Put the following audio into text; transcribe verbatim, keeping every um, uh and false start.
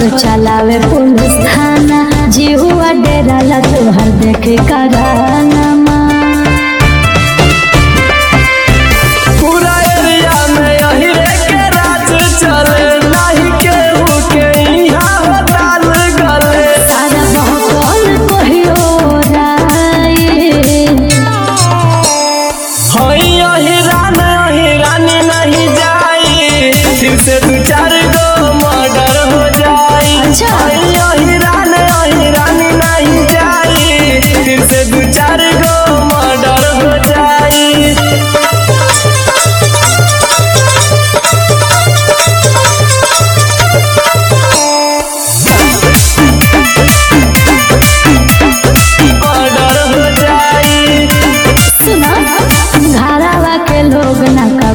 चलावे पुलिस थाना जीवा डेरा ला तोहर देखे कराना पूरा एरिया में यही के राज चले नहीं केहू के यहाँ हड़ताल गले सारा बहकल कहियो राई हई यही रान यही रानी नहीं जाई फिर से दू चार गो मर्डर हो जाई। अच्छा। हई यही रान यही रानी नहीं जाई फिर से दू चार गो मर्डर हो जाई। घरवा के लोग न